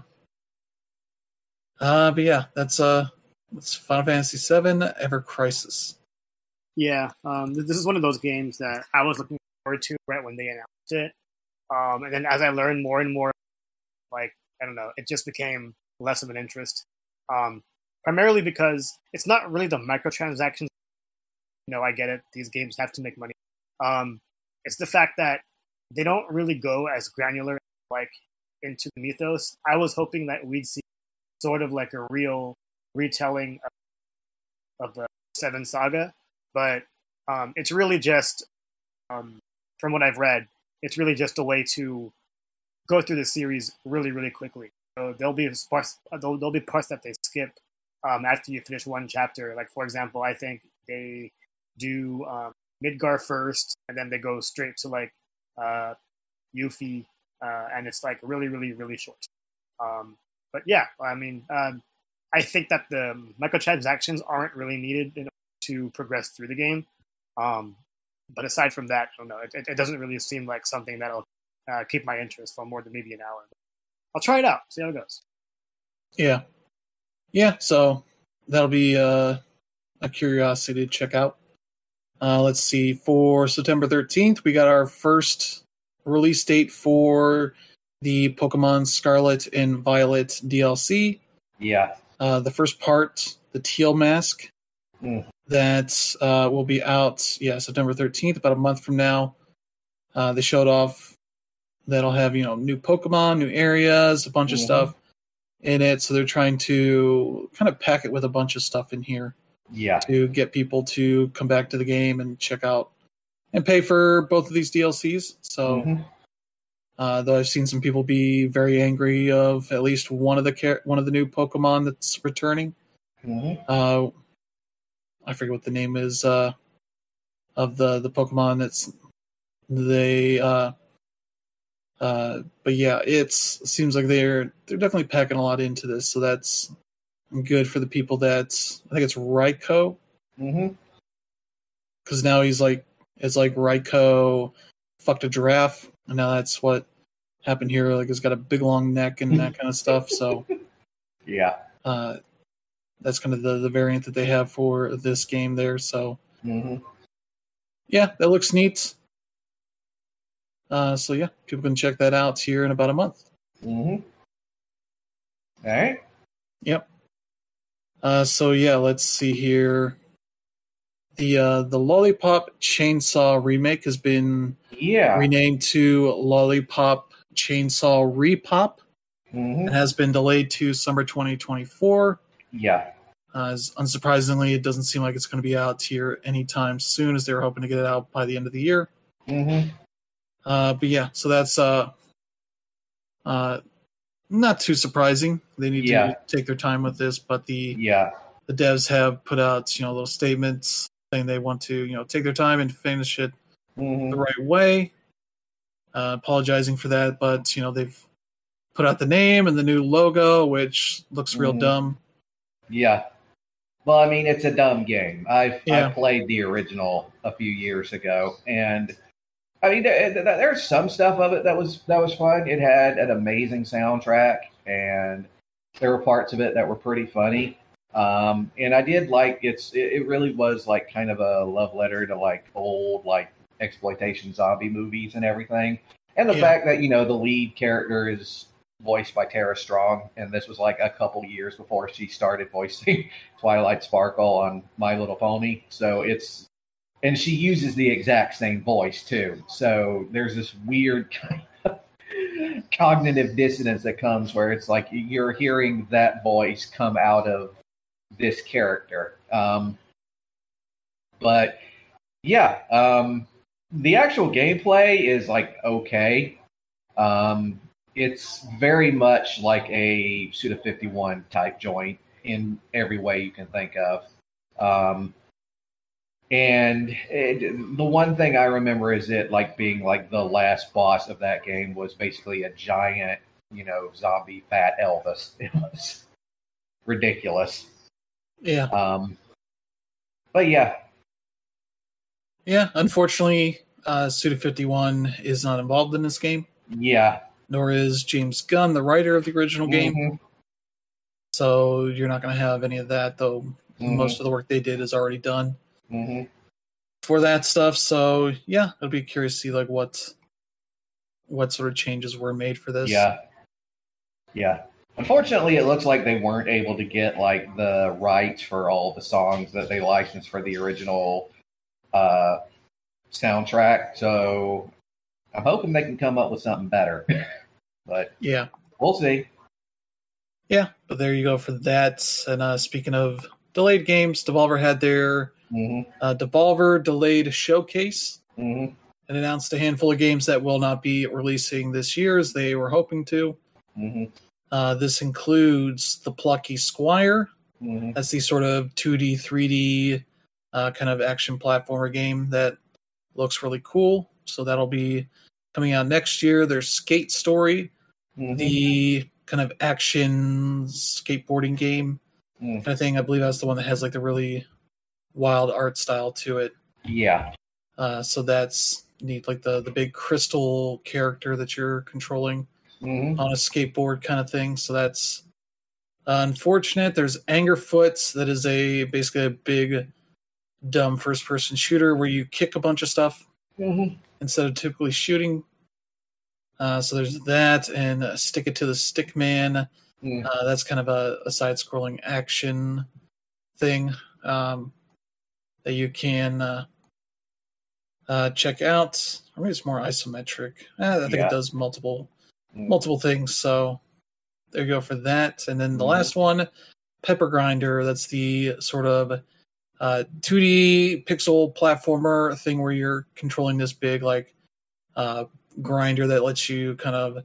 But yeah, that's Final Fantasy VII Ever Crisis. Yeah, this is one of those games that I was looking forward to right when they announced it. And then as I learned more and more, I don't know, it just became less of an interest. Primarily because it's not really the microtransactions. I get it. These games have to make money. It's the fact that they don't really go as granular into the mythos. I was hoping that we'd see sort of like a real retelling of the Seven Saga, but it's really just, from what I've read, it's really just a way to go through the series really, really quickly. So there'll be parts that they skip after you finish one chapter. Like, for example, I think they do Midgar first, and then they go straight to like Yuffie, and it's like really, really, really short. But yeah, I mean, I think that the microtransactions aren't really needed to progress through the game. But aside from that, I don't know. It doesn't really seem like something that'll keep my interest for more than maybe an hour. I'll try it out, see how it goes. Yeah. So that'll be a curiosity to check out. Let's see. For September 13th, we got our first release date for the Pokemon Scarlet and Violet DLC. Yeah. The first part, the Teal Mask, that will be out, September 13th, about a month from now. They showed off that'll have, new Pokemon, new areas, a bunch of stuff in it. So they're trying to kind of pack it with a bunch of stuff in here. Yeah. To get people to come back to the game and check out and pay for both of these DLCs. So, though I've seen some people be very angry of at least one of the new Pokemon that's returning. I forget what the name is of the Pokemon that's they. But yeah, it seems like they're definitely packing a lot into this. So that's good for the people that I think it's Raikou. Because now it's like Raikou fucked a giraffe, and now that's what happened here. Like, it's got a big long neck and that kind of stuff. So yeah, that's kind of the variant that they have for this game there. So yeah, that looks neat. So yeah, people can check that out here in about a month. All right. Yep. So yeah, let's see here. The Lollipop Chainsaw remake has been renamed to Lollipop Chainsaw Repop. It has been delayed to summer 2024. Yeah. Unsurprisingly, it doesn't seem like it's going to be out here anytime soon, as they were hoping to get it out by the end of the year. But yeah, so that's not too surprising. They need to take their time with this, but the devs have put out little statements saying they want to take their time and finish it the right way. Apologizing for that, but they've put out the name and the new logo, which looks real dumb. Yeah. Well, I mean, it's a dumb game. I played the original a few years ago, and I mean, there's some stuff of it that was fun. It had an amazing soundtrack, and there were parts of it that were pretty funny. And I did like it really was like kind of a love letter to like old like exploitation zombie movies and everything. And the fact that the lead character is voiced by Tara Strong, and this was like a couple years before she started voicing Twilight Sparkle on My Little Pony. So and she uses the exact same voice too. So there's this weird kind of cognitive dissonance that comes where it's like you're hearing that voice come out of this character. But yeah, the actual gameplay is like okay. It's very much like a Suda 51 type joint in every way you can think of. And the one thing I remember is it like being like the last boss of that game was basically a giant, zombie fat Elvis. It was ridiculous. Yeah. But yeah. Yeah, unfortunately, Suda 51 is not involved in this game. Yeah. Nor is James Gunn, the writer of the original game. So you're not going to have any of that, though most of the work they did is already done for that stuff. So yeah, it'll be curious to see like what sort of changes were made for this. Yeah. Unfortunately, it looks like they weren't able to get like the rights for all the songs that they licensed for the original soundtrack. So I'm hoping they can come up with something better. But yeah, we'll see. Yeah, but there you go for that. And speaking of delayed games, Devolver had their Devolver Delayed Showcase and announced a handful of games that will not be releasing this year as they were hoping to. This includes The Plucky Squire. That's the sort of 2D, 3D kind of action platformer game that looks really cool. So that'll be coming out next year. There's Skate Story, the kind of action skateboarding game kind of thing. I believe that's the one that has like the really wild art style to it. Yeah. So that's neat, like the big crystal character that you're controlling on a skateboard kind of thing. So that's unfortunate. There's Angerfoot, that is basically a big dumb first-person shooter where you kick a bunch of stuff instead of typically shooting. So there's that, and Stick It to the Stick Man. That's kind of a side-scrolling action thing that you can check out. I mean, it's more isometric. I think it does multiple things. So there you go for that. And then the last one, Pepper Grinder. That's the sort of 2D pixel platformer thing where you're controlling this big like grinder that lets you kind of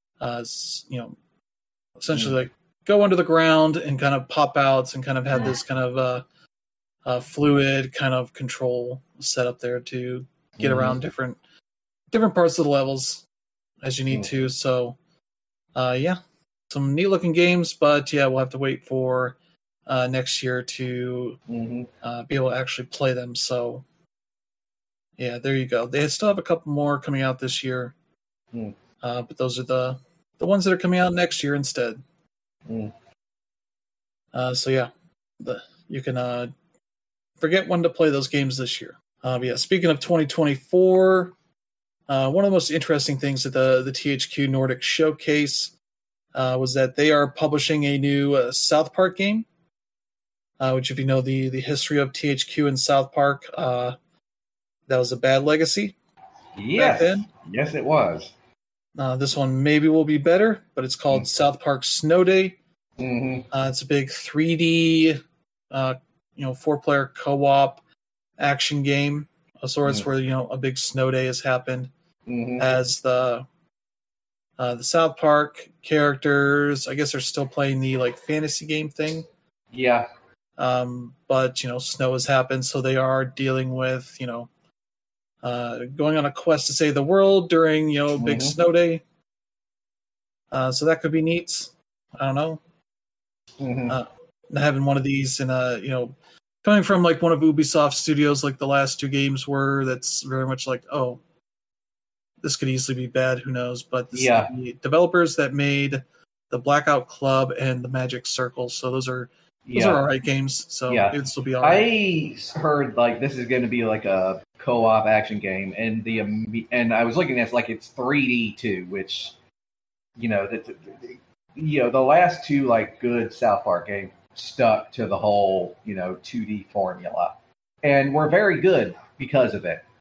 essentially like go under the ground and kind of pop out and kind of have this kind of fluid kind of control set up there to get around different parts of the levels as you need to. So some neat looking games, but we'll have to wait for next year to be able to actually play them. So there you go. They still have a couple more coming out this year, but those are the ones that are coming out next year instead. You can forget when to play those games this year. Speaking of 2024, one of the most interesting things at the THQ Nordic Showcase was that they are publishing a new South Park game, which, if you know the history of THQ and South Park, that was a bad legacy. Yes. Back then. Yes, it was. This one maybe will be better, but it's called South Park Snow Day. It's a big 3D, 4-player co-op action game of sorts where a big snow day has happened. As the South Park characters, I guess, are still playing the like fantasy game thing. Yeah. But snow has happened, so they are dealing with going on a quest to save the world during big snow day. So that could be neat. I don't know. Having one of these in coming from like one of Ubisoft studios, like the last two games were, that's very much like, oh, this could easily be bad. Who knows? But this is the developers that made the Blackout Club and the Magic Circle. So those are all right games. So it'd still be all right. I heard like this is going to be like a co-op action game, and I was looking at it, like it's 3D too, which the last two like good South Park games stuck to the whole 2D formula, and were very good because of it.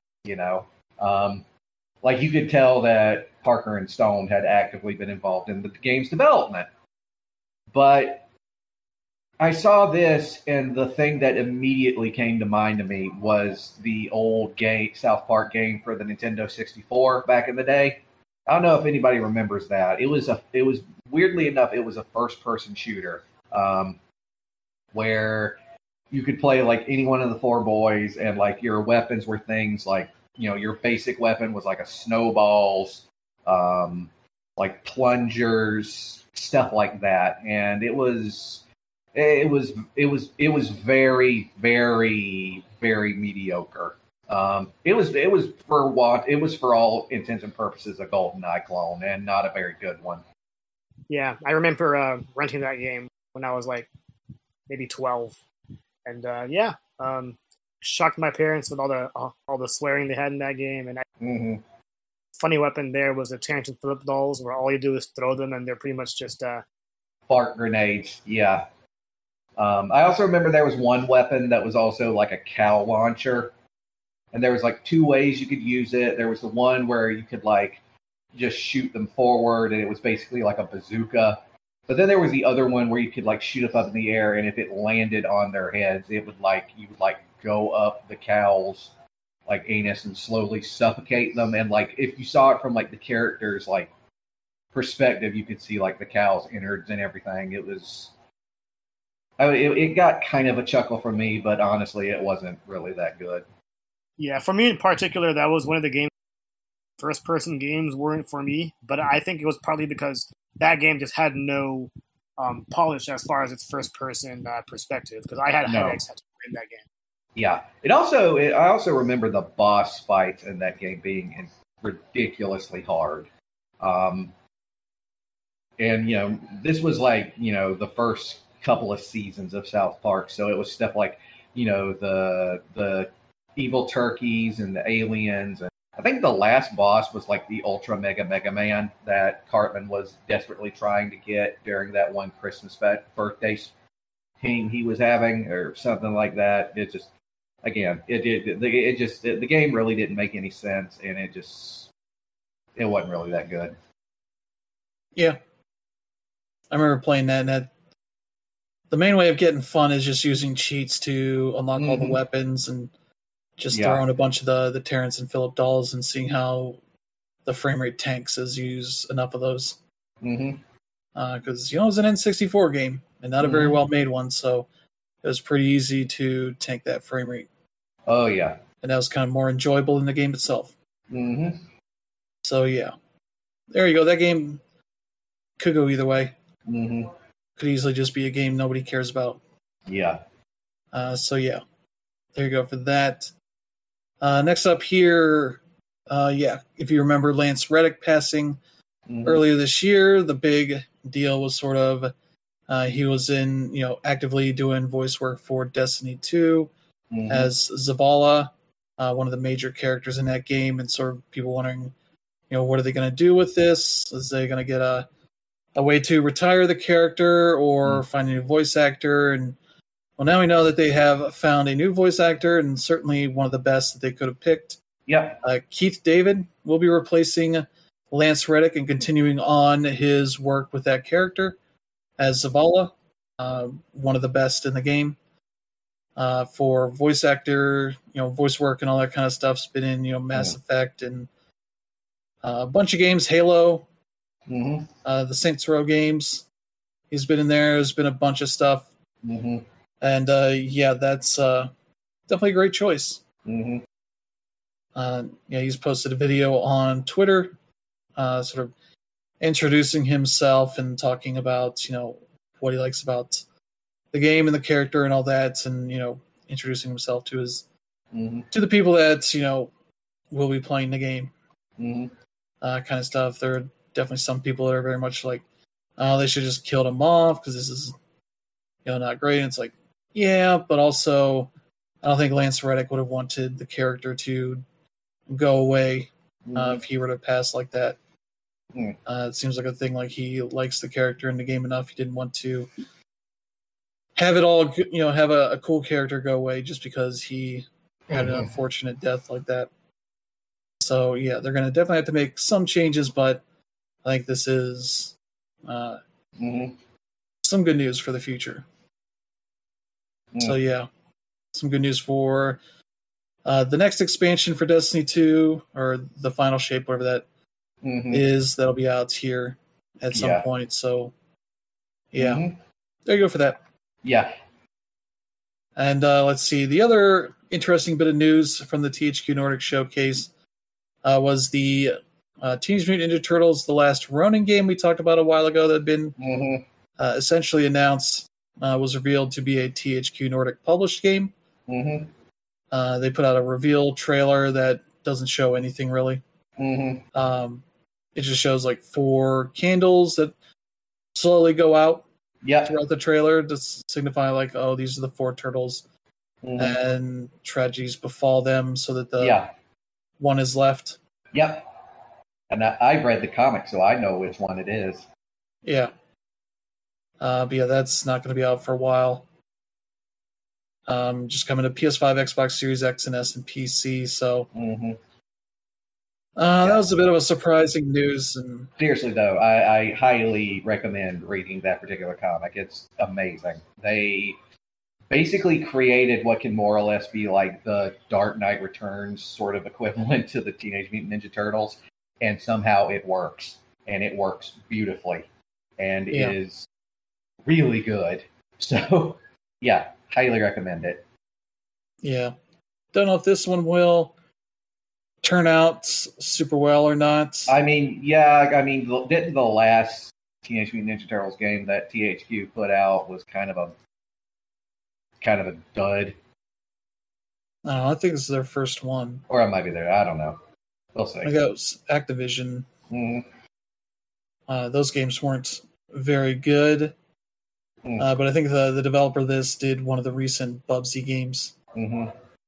Like you could tell that Parker and Stone had actively been involved in the game's development. But I saw this, and the thing that immediately came to mind to me was the old South Park game for the Nintendo 64 back in the day. I don't know if anybody remembers that. It was weirdly enough, it was a first-person shooter where you could play like any one of the four boys, and like your weapons were things like, your basic weapon was like a snowballs, like plungers, stuff like that, and it was very, very, very mediocre. It was for all intents and purposes a GoldenEye clone, and not a very good one. Yeah, I remember renting that game when I was like maybe 12, and shocked my parents with all the swearing they had in that game. And funny weapon there was the tangent flip dolls, where all you do is throw them, and they're pretty much just fart grenades. Yeah. I also remember there was one weapon that was also like a cow launcher, and there was like two ways you could use it. There was the one where you could like just shoot them forward, and it was basically like a bazooka. But then there was the other one where you could like shoot up in the air, and if it landed on their heads, it would like you would like go up the cow's like anus and slowly suffocate them. And like if you saw it from like the character's like perspective, you could see like the cow's innards and everything. It was. I mean, it got kind of a chuckle from me, but honestly, it wasn't really that good. Yeah, for me in particular, that was one of the games. First-person games weren't for me, but I think it was partly because that game just had no polish as far as its first-person perspective. Because I had headaches in that game. Yeah, I also remember the boss fights in that game being ridiculously hard. And this was like the first couple of seasons of South Park, so it was stuff like the evil turkeys and the aliens, and I think the last boss was like the Ultra Mega Man that Cartman was desperately trying to get during that one Christmas birthday team he was having, or something like that. It just, again, the game really didn't make any sense, and it wasn't really that good. Yeah, I remember playing that, and the main way of getting fun is just using cheats to unlock all the weapons and just throwing a bunch of the Terrence and Phillip dolls and seeing how the frame rate tanks as you use enough of those. Because, it was an N64 game and not a very well made one, so it was pretty easy to tank that frame rate. Oh, yeah. And that was kind of more enjoyable in the game itself. So, yeah. There you go. That game could go either way. Could easily just be a game nobody cares about. Yeah. So, yeah. There you go for that. Next up here, if you remember Lance Reddick passing earlier this year, the big deal was sort of he was actively doing voice work for Destiny 2 as Zavala, one of the major characters in that game, and sort of people wondering, what are they going to do with this? Is they going to get a way to retire the character or find a new voice actor? And well, now we know that they have found a new voice actor, and certainly one of the best that they could have picked. Yep. Keith David will be replacing Lance Reddick and continuing on his work with that character as Zavala, one of the best in the game. For voice actor, voice work and all that kind of stuff. Has been in, Mass Effect and a bunch of games, Halo, the Saints Row games. He's been in there. There's been a bunch of stuff. And that's definitely a great choice. He's posted a video on Twitter, sort of introducing himself and talking about what he likes about the game and the character and all that, and introducing himself to to the people that will be playing the game, kind of stuff. There are definitely some people that are very much like, oh, they should just kill him off because this is not great. And it's like, yeah, but also I don't think Lance Reddick would have wanted the character to go away if he were to pass like that. It seems like a thing like he likes the character in the game enough. He didn't want to have it all, have a cool character go away just because he had an unfortunate death like that. So, yeah, they're going to definitely have to make some changes, but I think this is some good news for the future. So, yeah, some good news for the next expansion for Destiny 2, or the Final Shape, whatever that is, that'll be out here at some point. So, yeah, there you go for that. Yeah. And let's see. The other interesting bit of news from the THQ Nordic showcase was the Teenage Mutant Ninja Turtles: The Last Ronin game we talked about a while ago that had been essentially announced, was revealed to be a THQ Nordic published game. They put out a reveal trailer that doesn't show anything really. It just shows like 4 candles that slowly go out throughout the trailer to signify like, oh, these are the 4 turtles, and tragedies befall them so that the one is left. Yep. And I've read the comic, so I know which one it is. Yeah. But yeah, that's not going to be out for a while. Just coming to PS5, Xbox Series X and S, and PC. So That was a bit of a surprising news. And seriously, though, I highly recommend reading that particular comic. It's amazing. They basically created what can more or less be like the Dark Knight Returns sort of equivalent to the Teenage Mutant Ninja Turtles, and somehow it works, and it works beautifully, and is really good. So, yeah, highly recommend it. Yeah. Don't know if this one will turn out super well or not. Didn't the last Teenage Mutant Ninja Turtles game that THQ put out was kind of a dud? I think this is their first one. Or it might be there. I don't know. We'll see. I think it was Activision. Mm-hmm. Those games weren't very good. But I think the developer of this did one of the recent Bubsy games. Mm-hmm.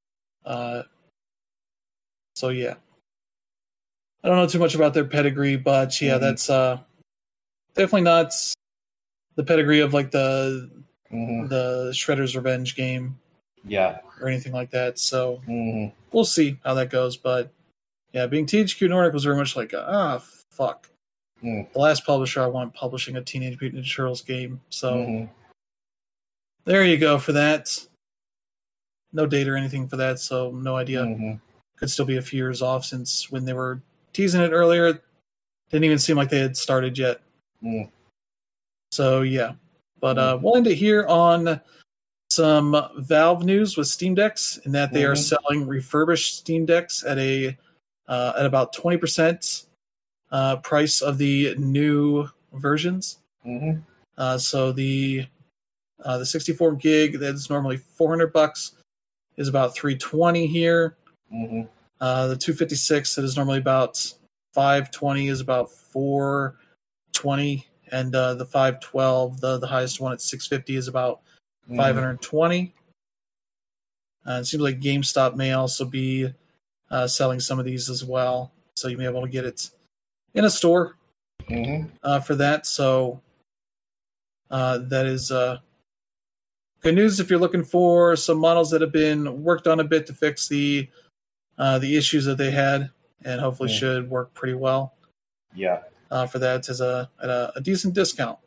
So yeah, I don't know too much about their pedigree, but yeah, that's definitely not the pedigree of like the Shredder's Revenge game, or anything like that. So we'll see how that goes. But yeah, being THQ Nordic was very much like fuck. The last publisher I want publishing a Teenage Mutant Ninja Turtles game. So there you go for that. No date or anything for that, so no idea. Could still be a few years off since when they were teasing it earlier, it didn't even seem like they had started yet. So yeah, but we'll end it here on some Valve news with Steam Decks, in that they are selling refurbished Steam Decks at about 20% price of the new versions. So the 64 gig that's normally $400 is about $320 here. The 256 that is normally about $520 is about $420, and the 512, the highest one at $650, is about $520. It seems like GameStop may also be selling some of these as well, so you may be able to get it in a store for that. So that is good news if you're looking for some models that have been worked on a bit to fix the issues that they had, and hopefully should work pretty well. For that at a decent discount.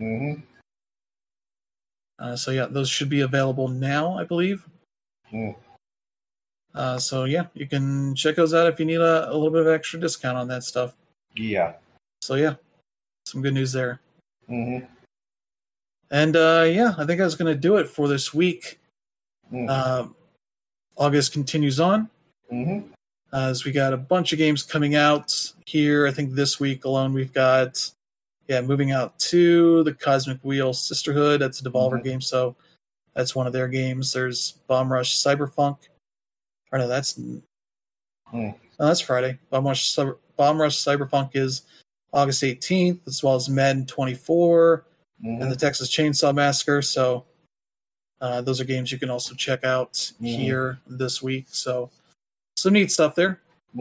So yeah, those should be available now, I believe. So yeah, you can check those out if you need a little bit of extra discount on that stuff. So yeah, some good news there. And yeah, I think I was going to do it for this week. August continues on. As we got a bunch of games coming out here. I think this week alone we've got Moving Out 2, the Cosmic Wheel Sisterhood. That's a Devolver game, so that's one of their games. There's Bomb Rush Cyberpunk. Or no, that's Friday. Bomb Rush Cyberpunk is August 18th, as well as Madden 24 and the Texas Chainsaw Massacre. So those are games you can also check out here this week. So some neat stuff there.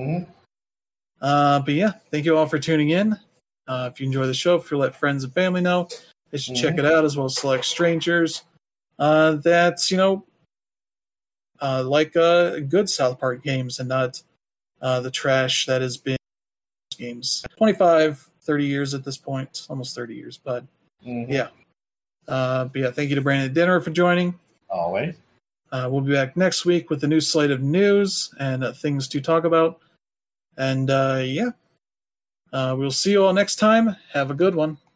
But yeah, thank you all for tuning in. If you enjoy the show, if you let friends and family know, they should check it out, as well as select strangers. That's, like good South Park games, and not the trash that has been games. 25, 30 years at this point. Almost 30 years, but yeah. But yeah, thank you to Brandon Dinner for joining. Always. We'll be back next week with a new slate of news and things to talk about. And we'll see you all next time. Have a good one.